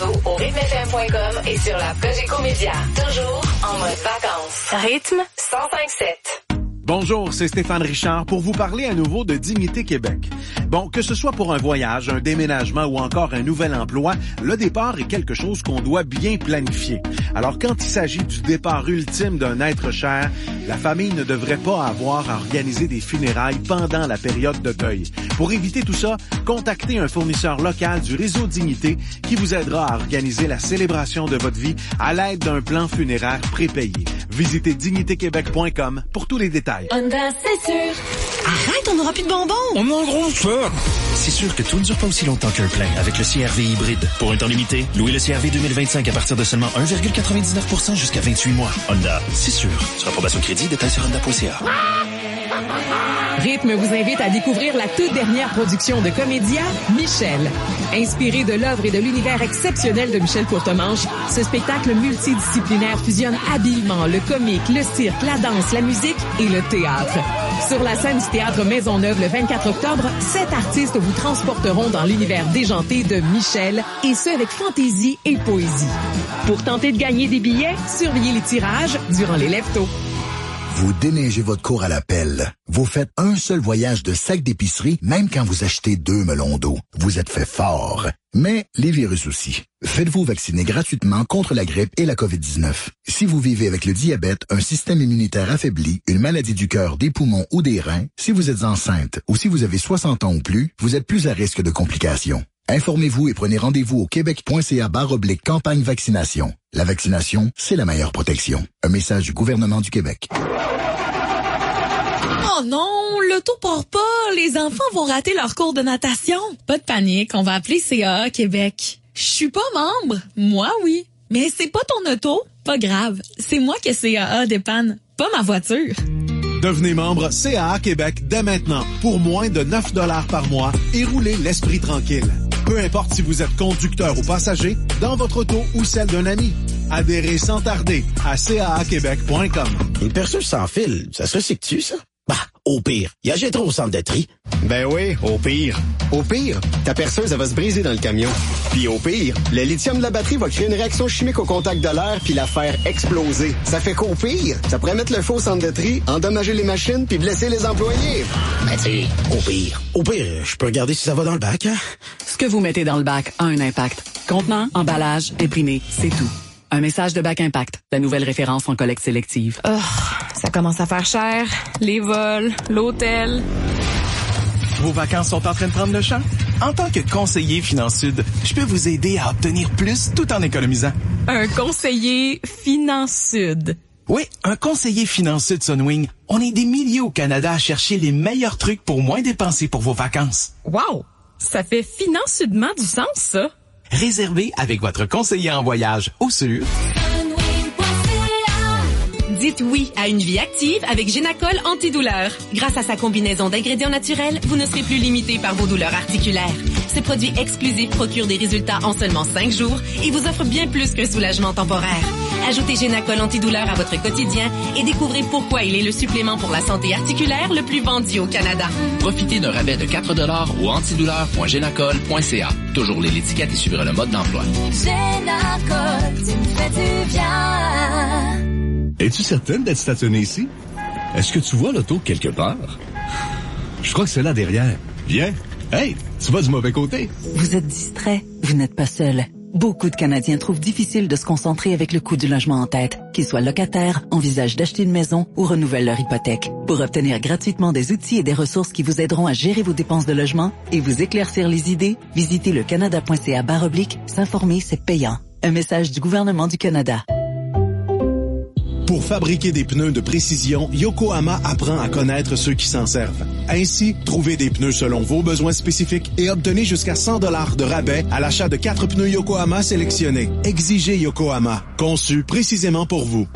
balado au rythmefm.com et sur l'app Cogeco Média. Toujours en mode vacances. Rythme 105.7. Bonjour, c'est Stéphane Richard pour vous parler à nouveau de Dignité Québec. Bon, que ce soit pour un voyage, un déménagement ou encore un nouvel emploi, le départ est quelque chose qu'on doit bien planifier. Alors quand il s'agit du départ ultime d'un être cher, la famille ne devrait pas avoir à organiser des funérailles pendant la période de deuil. Pour éviter tout ça, contactez un fournisseur local du réseau Dignité qui vous aidera à organiser la célébration de votre vie à l'aide d'un plan funéraire prépayé. Visitez dignitéquebec.com pour tous les détails. Honda, c'est sûr. Arrête, on n'aura plus de bonbons. On a un gros feu. C'est sûr que tout ne dure pas aussi longtemps qu'un plein avec le CR-V hybride. Pour un temps limité, louez le CR-V 2025 à partir de seulement 1,99% jusqu'à 28 mois. Honda, c'est sûr. Sur approbation crédit, détails sur honda.ca. Rythme vous invite à découvrir la toute dernière production de Comédia, Michel. Inspiré de l'œuvre et de l'univers exceptionnel de Michel Courtemanche, ce spectacle multidisciplinaire fusionne habilement le comique, le cirque, la danse, la musique et le théâtre. Sur la scène du Théâtre Maisonneuve le 24 octobre, 7 artistes vous transporteront dans l'univers déjanté de Michel, et ce avec fantaisie et poésie. Pour tenter de gagner des billets, surveillez les tirages durant les lève-tôt. Vous déneigez votre cour à la pelle. Vous faites un seul voyage de sac d'épicerie, même quand vous achetez 2 melons d'eau. Vous êtes fait fort. Mais les virus aussi. Faites-vous vacciner gratuitement contre la grippe et la COVID-19. Si vous vivez avec le diabète, un système immunitaire affaibli, une maladie du cœur, des poumons ou des reins, si vous êtes enceinte ou si vous avez 60 ans ou plus, vous êtes plus à risque de complications. Informez-vous et prenez rendez-vous au québec.ca/campagne vaccination. La vaccination, c'est la meilleure protection. Un message du gouvernement du Québec. Oh non, l'auto part pas. Les enfants vont rater leur cours de natation. Pas de panique, on va appeler CAA Québec. Je suis pas membre. Moi, oui. Mais c'est pas ton auto. Pas grave. C'est moi que CAA dépanne, pas ma voiture. Devenez membre CAA Québec dès maintenant pour moins de 9$ par mois et roulez l'esprit tranquille. Peu importe si vous êtes conducteur ou passager, dans votre auto ou celle d'un ami. Adhérez sans tarder à caaquebec.com. Une perceuse sans fil, ça se recycle-tu, ça? Bah, au pire, il y a Jetro au centre de tri. Ben oui, au pire. Au pire, ta perceuse, elle va se briser dans le camion. Puis au pire, le lithium de la batterie va créer une réaction chimique au contact de l'air puis la faire exploser. Ça fait qu'au pire, ça pourrait mettre le feu au centre de tri, endommager les machines puis blesser les employés. Ben tu sais, au pire, je peux regarder si ça va dans le bac, hein? Ce que vous mettez dans le bac a un impact. Contenant, emballage, imprimé, c'est tout. Un message de Bac Impact, la nouvelle référence en collecte sélective. Oh, ça commence à faire cher. Les vols, l'hôtel. Vos vacances sont en train de prendre le champ? En tant que conseiller Finance Sud, je peux vous aider à obtenir plus tout en économisant. Un conseiller Finance Sud. Oui, un conseiller Finance Sud Sunwing. On est des milliers au Canada à chercher les meilleurs trucs pour moins dépenser pour vos vacances. Wow! Ça fait financièrement du sens, ça. Réservez avec votre conseiller en voyage au sur. Dites oui à une vie active avec Génacol antidouleur. Grâce à sa combinaison d'ingrédients naturels, vous ne serez plus limité par vos douleurs articulaires. Ce produit exclusif procure des résultats en seulement 5 jours et vous offre bien plus qu'un soulagement temporaire. Ajoutez Génacol antidouleur à votre quotidien et découvrez pourquoi il est le supplément pour la santé articulaire le plus vendu au Canada. Profitez d'un rabais de 4$ au antidouleur.génacol.ca. Toujours les l'étiquette et suivre le mode d'emploi. Génacol, tu me fais du bien. Es-tu certaine d'être stationnée ici? Est-ce que tu vois l'auto quelque part? Je crois que c'est là derrière. Viens. Hey, tu vas du mauvais côté. Vous êtes distrait. Vous n'êtes pas seul. Beaucoup de Canadiens trouvent difficile de se concentrer avec le coût du logement en tête. Qu'ils soient locataires, envisagent d'acheter une maison ou renouvellent leur hypothèque. Pour obtenir gratuitement des outils et des ressources qui vous aideront à gérer vos dépenses de logement et vous éclaircir les idées, visitez le canada.ca/. S'informer, c'est payant. Un message du gouvernement du Canada. Pour fabriquer des pneus de précision, Yokohama apprend à connaître ceux qui s'en servent. Ainsi, trouvez des pneus selon vos besoins spécifiques et obtenez jusqu'à 100$ de rabais à l'achat de 4 pneus Yokohama sélectionnés. Exigez Yokohama, conçu précisément pour vous.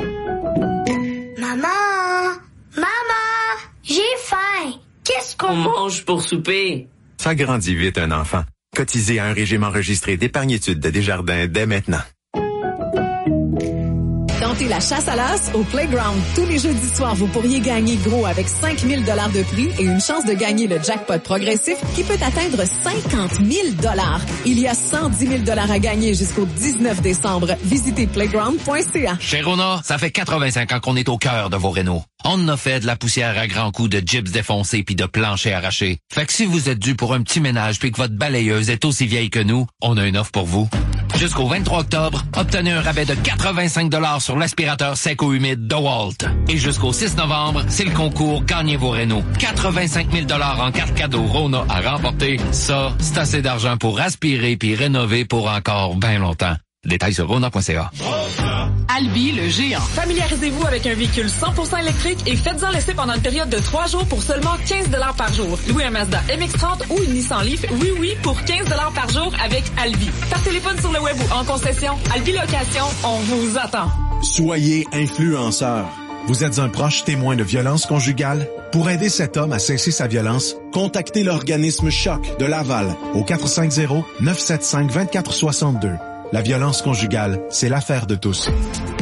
Maman! Maman! J'ai faim! Qu'est-ce qu'on mange pour souper? Ça grandit vite, un enfant. Cotisez à un régime enregistré d'épargne-études de Desjardins dès maintenant. Dans Écoutez la chasse à l'as au Playground. Tous les jeudis soirs, vous pourriez gagner gros avec 5 000 $ de prix et une chance de gagner le jackpot progressif qui peut atteindre 50 000 $. Il y a 110 000 $ à gagner jusqu'au 19 décembre. Visitez playground.ca. Chez Rona, ça fait 85 ans qu'on est au cœur de vos rénaux. On en a fait de la poussière à grands coups de gyps défoncés puis de planchers arrachés. Fait que si vous êtes dû pour un petit ménage puis que votre balayeuse est aussi vieille que nous, on a une offre pour vous. Jusqu'au 23 octobre, obtenez un rabais de 85 $ sur l'aspirateur sec ou humide DeWalt. Et jusqu'au 6 novembre, c'est le concours Gagnez vos rénaux. 85 000 $ en carte cadeau Rona à remporter. Ça, c'est assez d'argent pour aspirer puis rénover pour encore bien longtemps. Détails sur Rona.ca. Albi, le géant. Familiarisez-vous avec un véhicule 100% électrique et faites-en l'essai pendant une période de 3 jours pour seulement 15 $ par jour. Louez un Mazda MX-30 ou une Nissan Leaf, oui, pour 15 $ par jour avec Albi. Par téléphone, sur le web ou en concession, Albi Location, on vous attend. Soyez influenceur. Vous êtes un proche témoin de violence conjugale? Pour aider cet homme à cesser sa violence, contactez l'organisme Choc de Laval au 450-975-2462. La violence conjugale, c'est l'affaire de tous.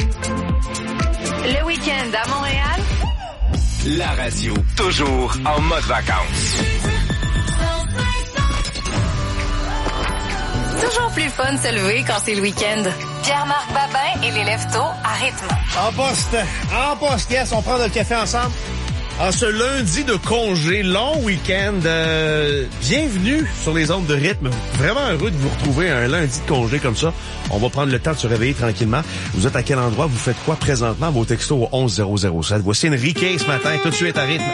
Le week-end à Montréal, La radio, toujours en mode vacances. toujours plus fun de se lever quand c'est le week-end. Pierre-Marc Babin et les Leftos à rythme. En poste, yes, on prend notre café ensemble. En ce lundi de congé, long week-end, bienvenue sur les ondes de rythme. Vraiment heureux de vous retrouver un lundi de congé comme ça. On va prendre le temps de se réveiller tranquillement. Vous êtes à quel endroit? Vous faites quoi présentement? Vos textos au 11007. Voici Enrique ce matin, tout de suite à rythme.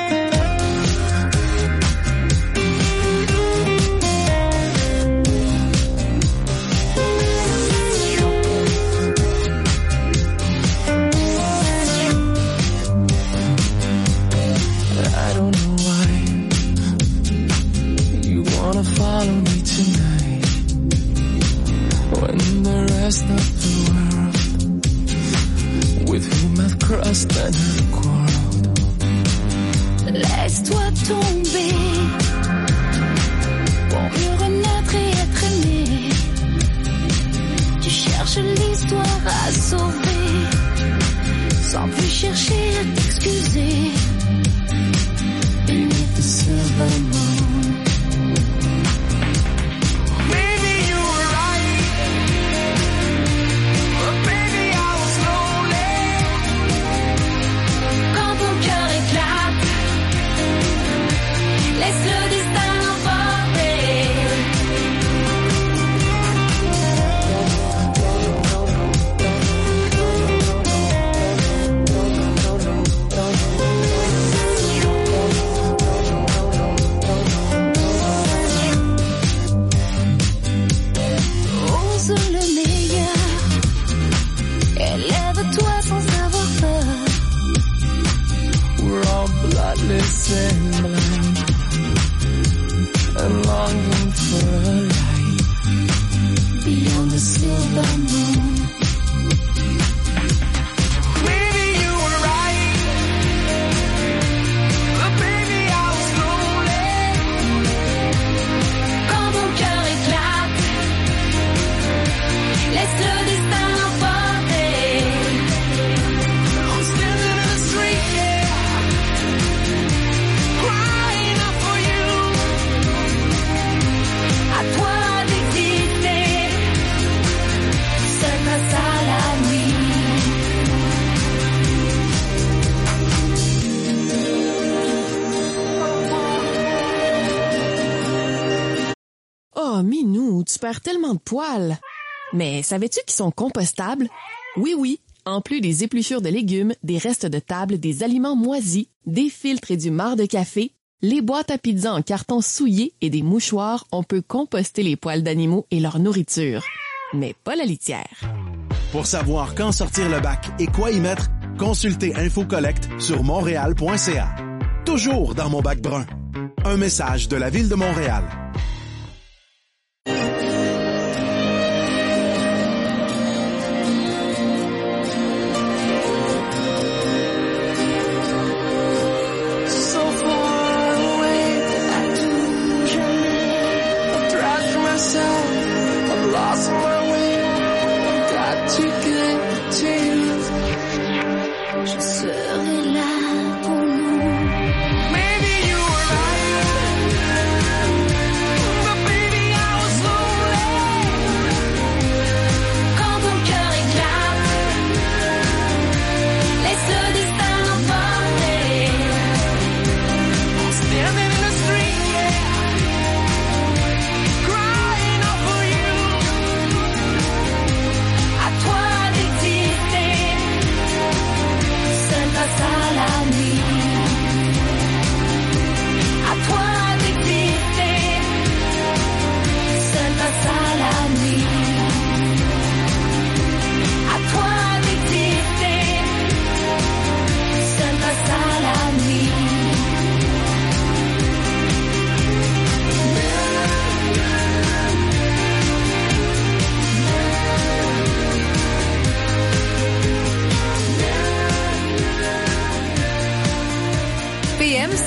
Laisse-toi tomber pour mieux renaître et être aimé. Tu cherches l'histoire à sauver sans plus chercher à t'excuser. Beneath the silver moon. Laisse le destin l'emporter. Ose le meilleur. Élève-toi sans avoir peur. We're all bloodless and blind, and longing for a light beyond the silver moon. Maybe you were right, but baby I was lonely. Quand mon cœur éclate, laisse le destin l'emporter. I'm standing in the street, yeah, crying out for you. À toi d'exister, seul face à la nuit. Oh, Minou, tu perds tellement de poils. Mais savais-tu qu'ils sont compostables? Oui. En plus des épluchures de légumes, des restes de table, des aliments moisis, des filtres et du marc de café, les boîtes à pizza en carton souillé et des mouchoirs, on peut composter les poils d'animaux et leur nourriture. Mais pas la litière. Pour savoir quand sortir le bac et quoi y mettre, consultez InfoCollect sur montréal.ca. Toujours dans mon bac brun. Un message de la Ville de Montréal.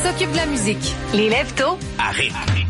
s'occupe de la musique. Les lève tôt À rythme.